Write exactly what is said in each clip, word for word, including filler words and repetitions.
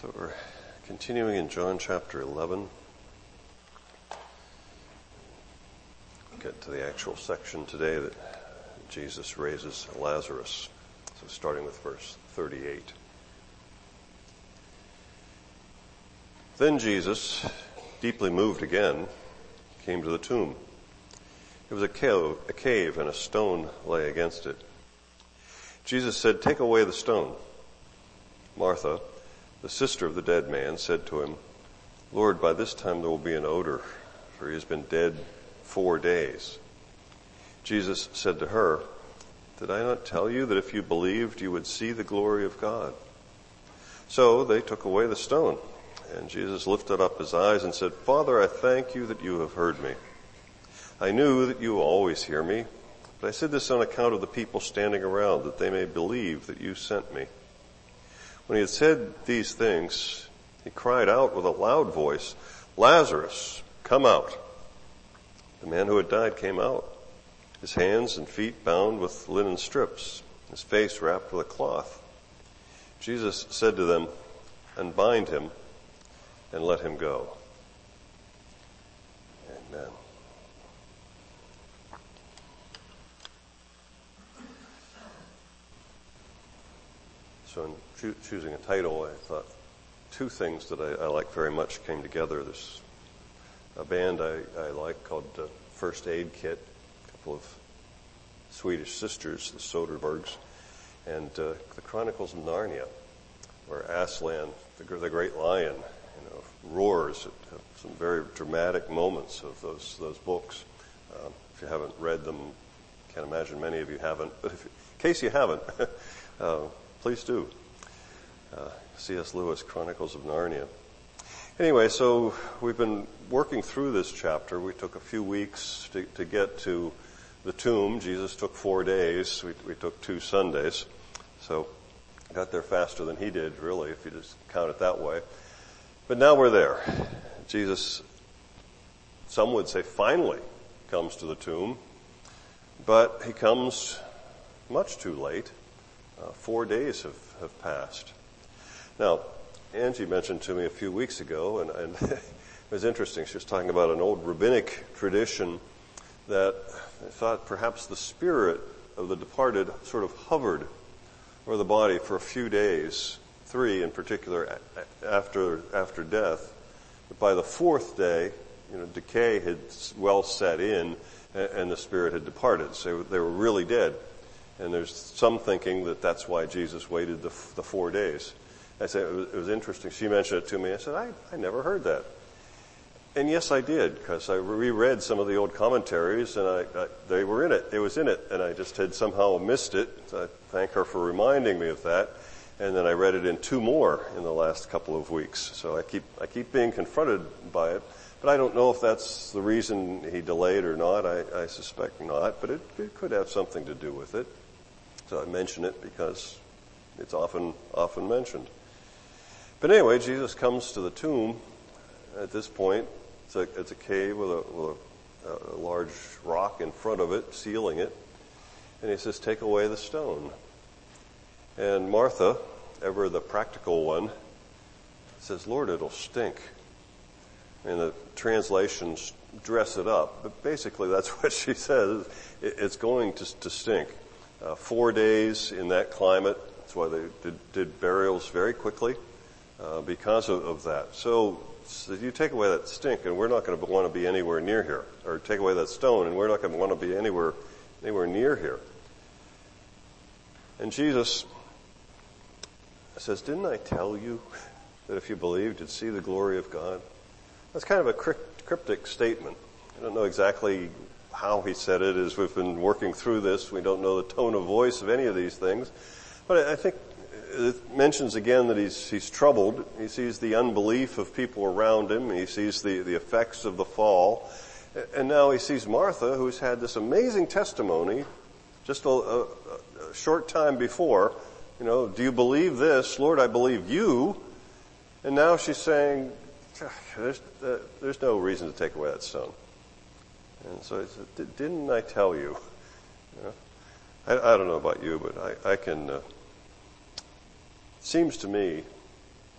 So we're continuing in John chapter eleven. Get to the actual section today that Jesus raises Lazarus. So starting with verse thirty-eight. Then Jesus, deeply moved again, came to the tomb. It was a cave, a cave and a stone lay against it. Jesus said, "Take away the stone." Martha, the sister of the dead man, said to him, "Lord, by this time there will be an odor, for he has been dead four days." Jesus said to her, "Did I not tell you that if you believed, you would see the glory of God?" So they took away the stone, and Jesus lifted up his eyes and said, "Father, I thank you that you have heard me. I knew that you always hear me, but I said this on account of the people standing around, that they may believe that you sent me." When he had said these things, he cried out with a loud voice, "Lazarus, come out." The man who had died came out, his hands and feet bound with linen strips, his face wrapped with a cloth. Jesus said to them, "Unbind him and let him go." Amen. So in choo- choosing a title, I thought two things that I, I like very much came together. There's a band I, I like called uh, First Aid Kit, a couple of Swedish sisters, the Soderbergs, and uh, the Chronicles of Narnia, where Aslan, the, the great lion, you know, roars at, at some very dramatic moments of those those books. Um, if you haven't read them, can't imagine many of you haven't, but if, in case you haven't, uh, please do. Uh, C S Lewis, Chronicles of Narnia. Anyway, so we've been working through this chapter. We took a few weeks to, to get to the tomb. Jesus took four days. We, we took two Sundays. So got there faster than he did, really, if you just count it that way. But now we're there. Jesus, some would say, finally comes to the tomb. But he comes much too late. Uh, four days have, have passed. Now, Angie mentioned to me a few weeks ago, and, and it was interesting. She was talking about an old rabbinic tradition that I thought perhaps the spirit of the departed sort of hovered over the body for a few days, three in particular, after after death. But by the fourth day, you know, decay had well set in, and the spirit had departed. So they were really dead. And there's some thinking that that's why Jesus waited the, the four days. I said, it was, it was interesting. She mentioned it to me. I said, I, I never heard that. And yes, I did, because I reread some of the old commentaries, and I, I, they were in it. It was in it, and I just had somehow missed it. So I thank her for reminding me of that. And then I read it in two more in the last couple of weeks. So I keep I keep being confronted by it. But I don't know if that's the reason he delayed or not. I, I suspect not, but it, it could have something to do with it. So I mention it because it's often often mentioned. But anyway, Jesus comes to the tomb. At this point, it's a, it's a cave with, a, with a, a large rock in front of it, sealing it. And he says, "Take away the stone." And Martha, ever the practical one, says, "Lord, it'll stink." And the translations dress it up, but basically that's what she says. It's going to, to stink. Uh, four days in that climate. That's why they did, did burials very quickly uh, because of, of that. So, so you take away that stink, and we're not going to want to be anywhere near here. Or take away that stone, and we're not going to want to be anywhere anywhere near here. And Jesus says, "Didn't I tell you that if you believed, you'd see the glory of God?" That's kind of a cryptic statement. I don't know exactly how he said it as we've been working through this. We don't know the tone of voice of any of these things. But I think it mentions again that he's, he's troubled. He sees the unbelief of people around him. He sees the, the effects of the fall. And now he sees Martha, who's had this amazing testimony just a, a, a short time before. You know, "Do you believe this? Lord, I believe you." And now she's saying, There's, uh, there's no reason to take away that stone. And so he said, "Didn't I tell you?" You know? I, I don't know about you, but I, I can, uh, it seems to me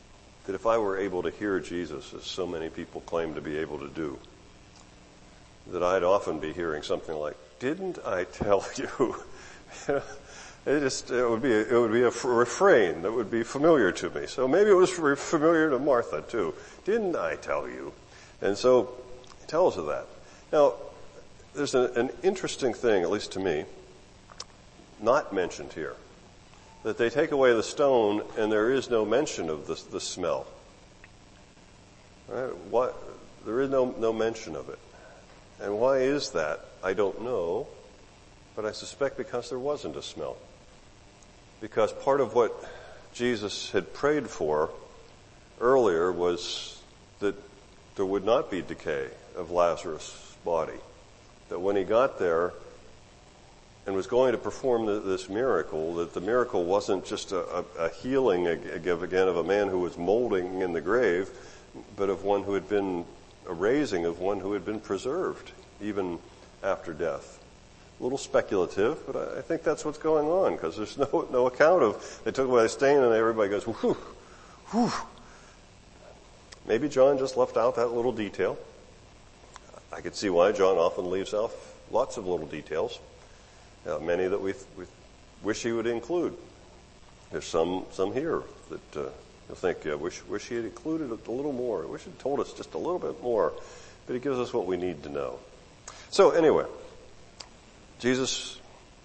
that if I were able to hear Jesus, as so many people claim to be able to do, that I'd often be hearing something like, "Didn't I tell you?" It just it would be a, it would be a refrain that would be familiar to me. So maybe it was familiar to Martha too. "Didn't I tell you?" And so he tells her that. Now, there's a, an interesting thing, at least to me, not mentioned here. That they take away the stone and there is no mention of the, the smell. Right? What, there is no, no mention of it. And why is that? I don't know, but I suspect because there wasn't a smell. Because part of what Jesus had prayed for earlier was that there would not be decay of Lazarus' body. That when he got there and was going to perform this miracle, that the miracle wasn't just a, a, a healing again of a man who was molding in the grave, but of one who had been, a raising of one who had been preserved, even after death. A little speculative, but I think that's what's going on, because there's no, no account of, they took away the stain and everybody goes, whew, whew. Maybe John just left out that little detail. I could see why John often leaves out lots of little details. Uh, many that we, we wish he would include. There's some some here that uh, you'll think, yeah, wish wish he had included a little more. Wish he had told us just a little bit more. But he gives us what we need to know. So anyway, Jesus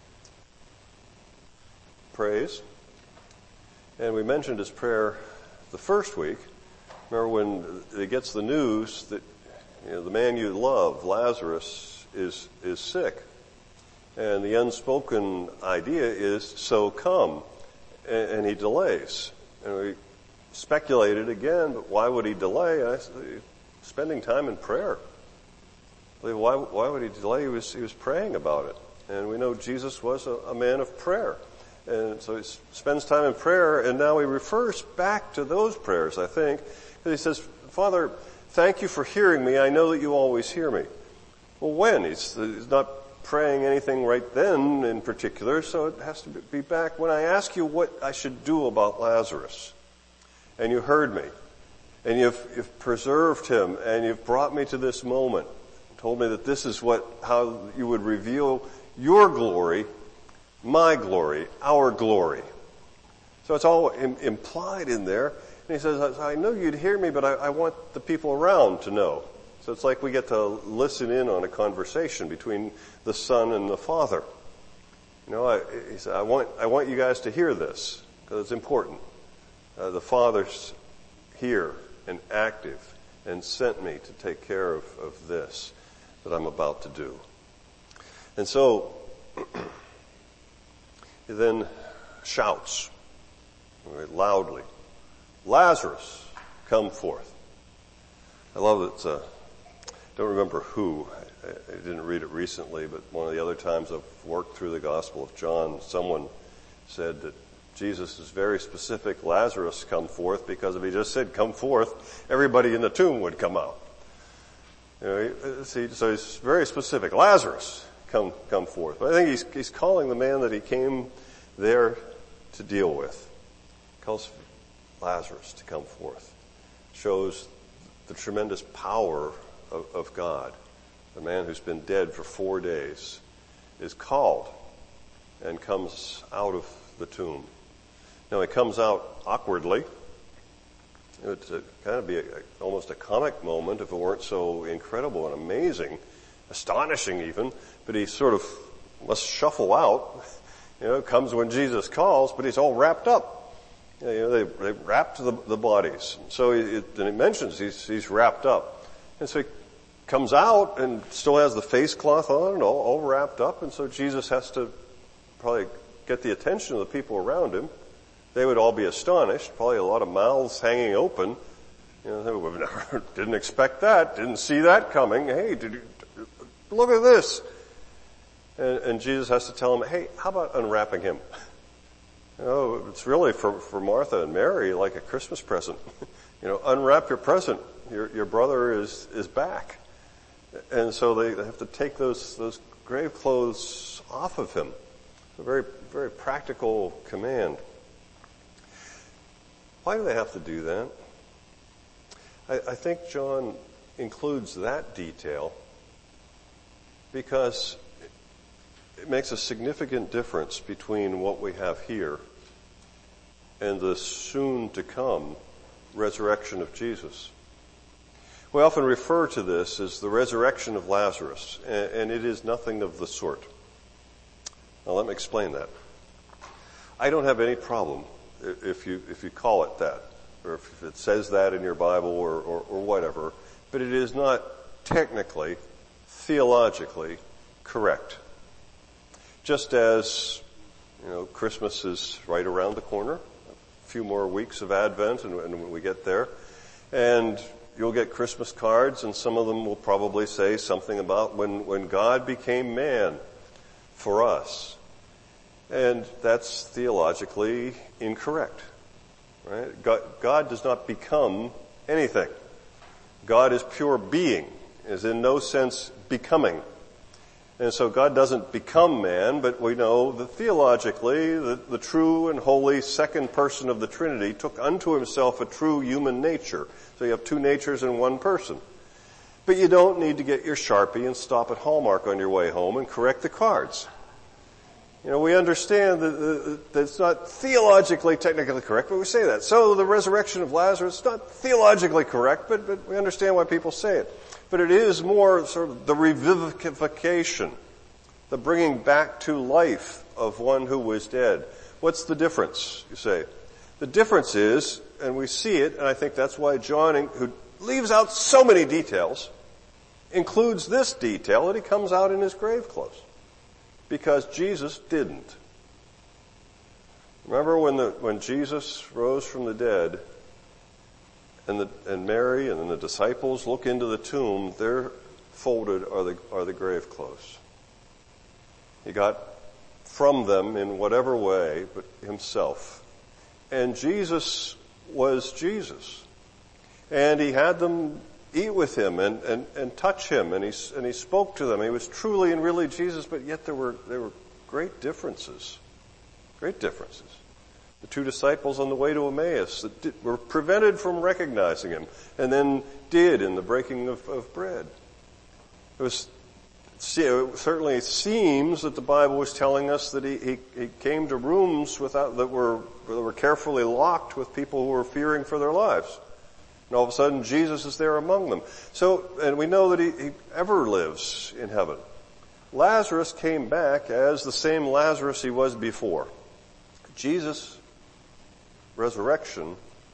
prays, and we mentioned his prayer the first week. Remember when he gets the news that, you know, the man you love, Lazarus, is is sick. And the unspoken idea is, so come. And, and he delays. And we speculated again, but why would he delay? I said, spending time in prayer. Why, why would he delay? He was, he was praying about it. And we know Jesus was a, a man of prayer. And so he spends time in prayer, and now he refers back to those prayers, I think. Because he says, "Father, thank you for hearing me. I know that you always hear me." Well, when? He's, he's not praying anything right then in particular, so it has to be back when I ask you what I should do about Lazarus. And you heard me. And you've, you've preserved him, and you've brought me to this moment. Told me that this is what, how you would reveal your glory, my glory, our glory. So it's all im- implied in there. And he says, I know you'd hear me, but I, I want the people around to know. So it's like we get to listen in on a conversation between the Son and the Father. You know, I, he said, I want, I want you guys to hear this, because it's important. Uh, the Father's here and active and sent me to take care of, of this that I'm about to do. And so, he then shouts very loudly, "Lazarus, come forth." I love it. Uh, I don't remember who. I, I didn't read it recently, but one of the other times I've worked through the Gospel of John, someone said that Jesus is very specific, "Lazarus, come forth," because if he just said, "come forth," everybody in the tomb would come out. You know, see, so he's very specific. "Lazarus, come, come forth." But I think he's, he's calling the man that he came there to deal with. He calls Lazarus to come forth. Shows the tremendous power of, of God. The man who's been dead for four days is called and comes out of the tomb. Now he comes out awkwardly. It would kind of be a, almost a comic moment if it weren't so incredible and amazing, astonishing even, but he sort of must shuffle out. You know, it comes when Jesus calls, but he's all wrapped up. You know, they, they wrapped the, the bodies. So he, it, and it mentions he's, he's wrapped up. And so he comes out and still has the face cloth on and all, all wrapped up. And so Jesus has to probably get the attention of the people around him. They would all be astonished, probably a lot of mouths hanging open. You know, they would never, didn't expect that, didn't see that coming. Hey, did you, look at this. And, and Jesus has to tell them, hey, how about unwrapping him? You know, it's really for, for Martha and Mary like a Christmas present. You know, unwrap your present. Your, your brother is, is back. And so they, they have to take those, those grave clothes off of him. A very, very practical command. Why do they have to do that? I, I think John includes that detail because it makes a significant difference between what we have here and the soon-to-come resurrection of Jesus. We often refer to this as the resurrection of Lazarus, and it is nothing of the sort. Now let me explain that. I don't have any problem if you if you call it that, or if it says that in your Bible or, or, or whatever, but it is not technically, theologically correct. Just as, you know, Christmas is right around the corner, a few more weeks of Advent and, and when we get there, and you'll get Christmas cards, and some of them will probably say something about when, when God became man for us. And that's theologically incorrect, right? God, God does not become anything. God is pure being, is in no sense becoming. And so God doesn't become man, but we know that theologically the, the true and holy second person of the Trinity took unto himself a true human nature. So you have two natures in one person. But you don't need to get your Sharpie and stop at Hallmark on your way home and correct the cards. You know, we understand that, that it's not theologically technically correct, but we say that. So the resurrection of Lazarus is not theologically correct, but, but we understand why people say it. But it is more sort of the revivification, the bringing back to life of one who was dead. What's the difference, you say? The difference is, and we see it, and I think that's why John, who leaves out so many details, includes this detail that he comes out in his grave clothes. Because Jesus didn't. Remember when the, when Jesus rose from the dead, and the, and Mary and then the disciples look into the tomb, there folded are the, are the grave clothes. He got from them in whatever way, but himself. And Jesus was Jesus. And he had them eat with him and, and, and touch him, and he, and he spoke to them. He was truly and really Jesus, but yet there were, there were great differences. Great differences. The two disciples on the way to Emmaus that did, were prevented from recognizing him, and then did in the breaking of, of bread. It was, it certainly seems that the Bible was telling us that he, he, he came to rooms without, that were, that were carefully locked with people who were fearing for their lives. And all of a sudden, Jesus is there among them. So, and we know that he, he ever lives in heaven. Lazarus came back as the same Lazarus he was before. Jesus' resurrection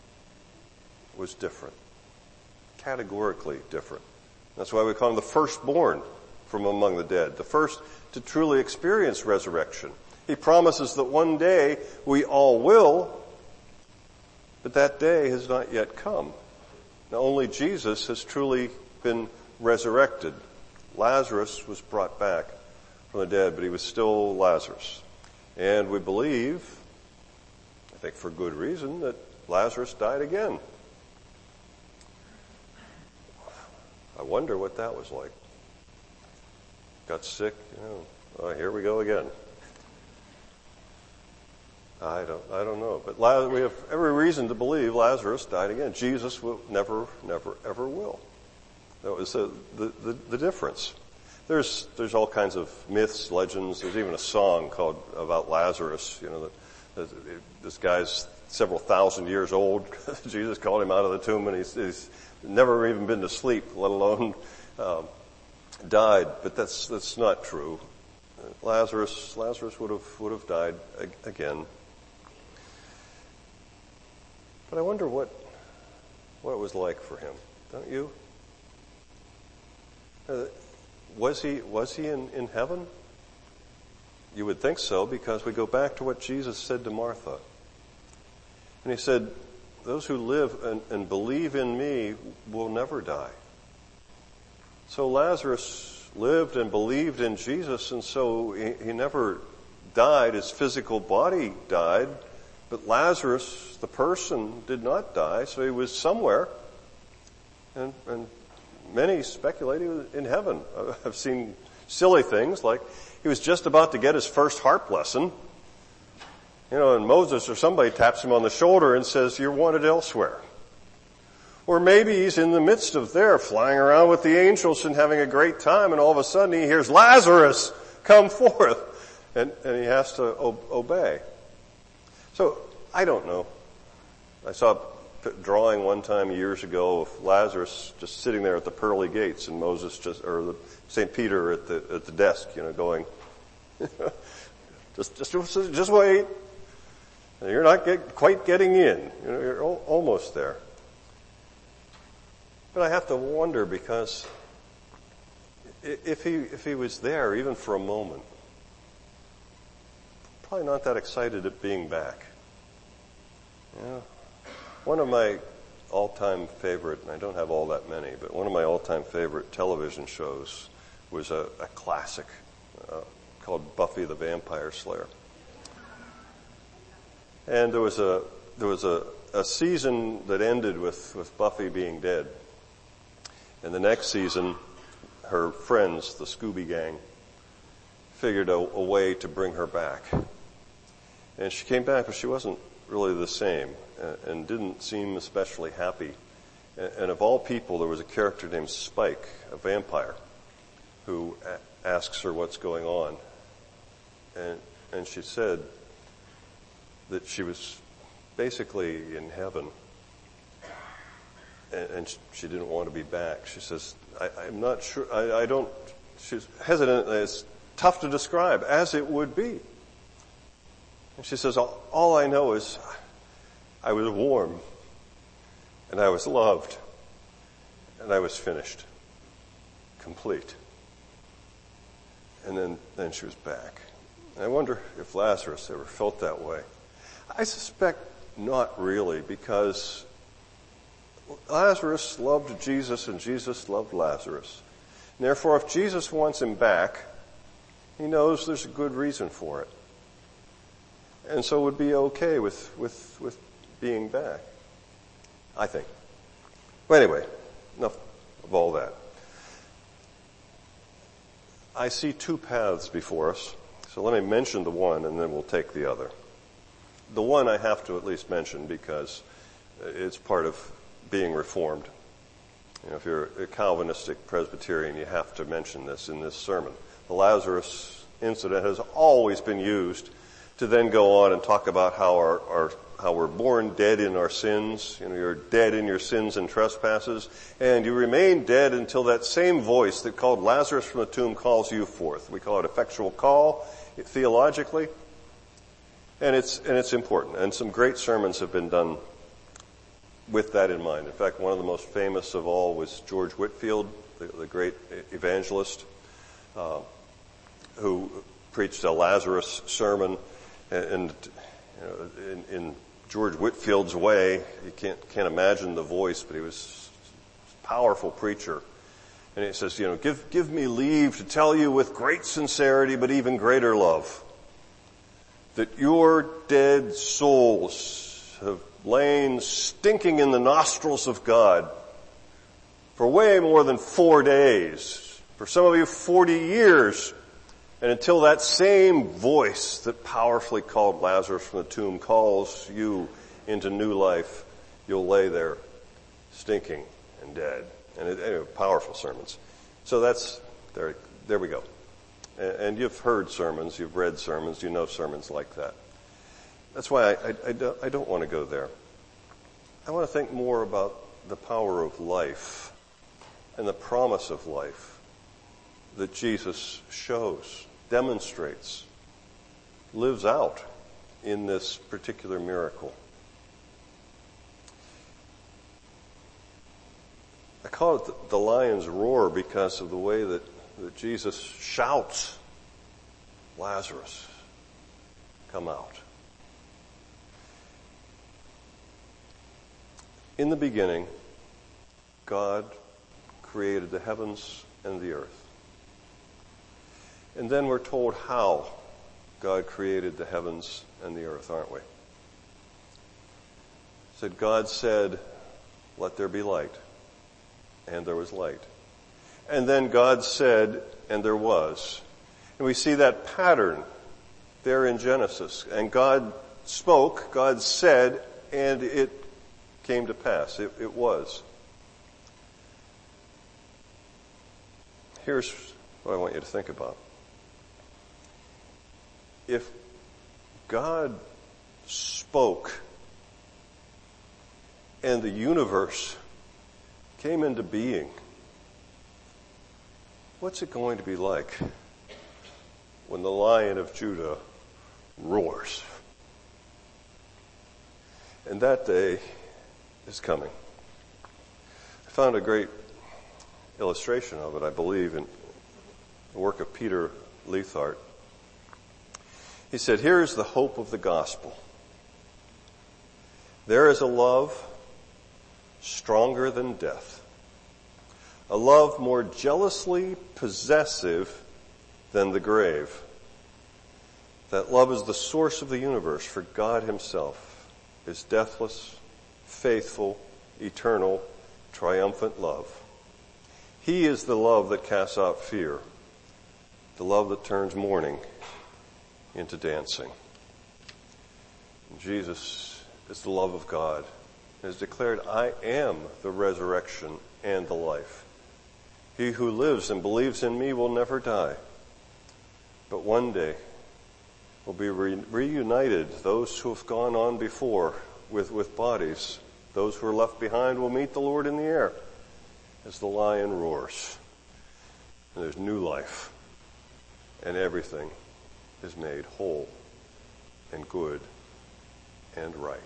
was different. Categorically different. That's why we call him the firstborn from among the dead. The first to truly experience resurrection. He promises that one day we all will, but that day has not yet come. Now, only Jesus has truly been resurrected. Lazarus was brought back from the dead, but he was still Lazarus. And we believe, I think for good reason, that Lazarus died again. I wonder what that was like. Got sick, you know, oh, here we go again. I don't, I don't know. But La- we have every reason to believe Lazarus died again. Jesus will never, never, ever will. That was the, the, the, the difference. There's, there's all kinds of myths, legends. There's even a song called, about Lazarus, you know, that, that this guy's several thousand years old. Jesus called him out of the tomb, and he's, he's never even been to sleep, let alone, um, died. But that's, that's not true. Lazarus, Lazarus would have, would have died again. But I wonder what, what it was like for him, don't you? Uh, was he, was he in, in heaven? You would think so, because we go back to what Jesus said to Martha. And he said, those who live and, and believe in me will never die. So Lazarus lived and believed in Jesus, and so he, he never died. His physical body died, but Lazarus, the person, did not die, so he was somewhere. And, and many speculate he was in heaven. I've seen silly things like he was just about to get his first harp lesson. You know, and Moses or somebody taps him on the shoulder and says, you're wanted elsewhere. Or maybe he's in the midst of there flying around with the angels and having a great time, and all of a sudden he hears, Lazarus, come forth. And, and he has to o- obey. So, I don't know. I saw a drawing one time years ago of Lazarus just sitting there at the pearly gates, and Moses just, or the, Saint Peter at the, at the desk, you know, going, just, just, just wait. You're not get, quite getting in. You know, you're o- almost there. But I have to wonder, because if he, if he was there even for a moment, probably not that excited at being back. Yeah. One of my all-time favorite, and I don't have all that many, but one of my all-time favorite television shows was a, a classic uh, called Buffy the Vampire Slayer. And there was a there was a, a season that ended with, with Buffy being dead. And the next season, her friends, the Scooby Gang, figured a, a way to bring her back. And she came back, but she wasn't really the same, and, and didn't seem especially happy. And, and of all people, there was a character named Spike, a vampire, who a- asks her what's going on. And, and she said that she was basically in heaven, and, and she didn't want to be back. She says, I, I'm not sure, I, I don't, she's hesitant, it's tough to describe, as it would be. And she says, all, all I know is I was warm, and I was loved, and I was finished, complete. And then, then she was back. And I wonder if Lazarus ever felt that way. I suspect not really, because Lazarus loved Jesus and Jesus loved Lazarus. And therefore, if Jesus wants him back, he knows there's a good reason for it. And so would be okay with, with, with being back, I think. But anyway, enough of all that. I see two paths before us. So let me mention the one, and then we'll take the other. The one I have to at least mention because it's part of being Reformed. You know, if you're a Calvinistic Presbyterian, you have to mention this in this sermon. The Lazarus incident has always been used to then go on and talk about how our, our how we're born dead in our sins. You know, you're dead in your sins and trespasses, and you remain dead until that same voice that called Lazarus from the tomb calls you forth. We call it effectual call, theologically, and it's and it's important. And some great sermons have been done with that in mind. In fact, one of the most famous of all was George Whitefield, the, the great evangelist, uh, who preached a Lazarus sermon. And, you know, in, in George Whitefield's way, you can't can't imagine the voice, but he was a powerful preacher. And he says, you know, give give me leave to tell you with great sincerity, but even greater love, that your dead souls have lain stinking in the nostrils of God for way more than four days, for some of you forty years. And until that same voice that powerfully called Lazarus from the tomb calls you into new life, you'll lay there stinking and dead. And it, anyway, powerful sermons. So that's, there, there we go. And, and you've heard sermons, you've read sermons, you know sermons like that. That's why I, I, I, don't, I don't want to go there. I want to think more about the power of life and the promise of life that Jesus shows, demonstrates, lives out in this particular miracle. I call it the lion's roar because of the way that, that Jesus shouts, Lazarus, come out. In the beginning, God created the heavens and the earth. And then we're told how God created the heavens and the earth, aren't we? It said, God said, let there be light. And there was light. And then God said, and there was. And we see that pattern there in Genesis. And God spoke, God said, and it came to pass. It, it was. here's what I want you to think about. If God spoke and the universe came into being, what's it going to be like when the Lion of Judah roars? And that day is coming. I found a great illustration of it, I believe, in the work of Peter Leithart. He said, here is the hope of the gospel. There is a love stronger than death, a love more jealously possessive than the grave. That love is the source of the universe, for God himself is deathless, faithful, eternal, triumphant love. He is the love that casts out fear, the love that turns mourning into dancing. And Jesus is the love of God, and has declared, I am the resurrection and the life. He who lives and believes in me will never die, but one day will be re- reunited. Those who have gone on before with, with bodies, those who are left behind will meet the Lord in the air as the lion roars. And there's new life, and everything is made whole and good and right.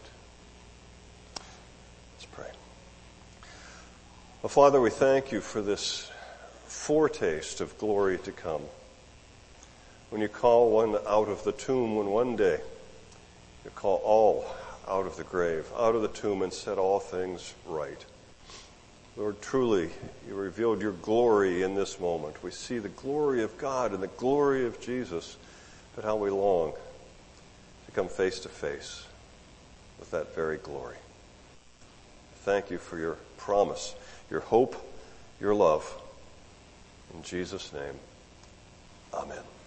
Let's pray. Well, Father, we thank you for this foretaste of glory to come. When you call one out of the tomb, when one day you call all out of the grave, out of the tomb, and set all things right. Lord, truly, you revealed your glory in this moment. We see the glory of God and the glory of Jesus, but how we long to come face to face with that very glory. Thank you for your promise, your hope, your love. In Jesus' name, amen.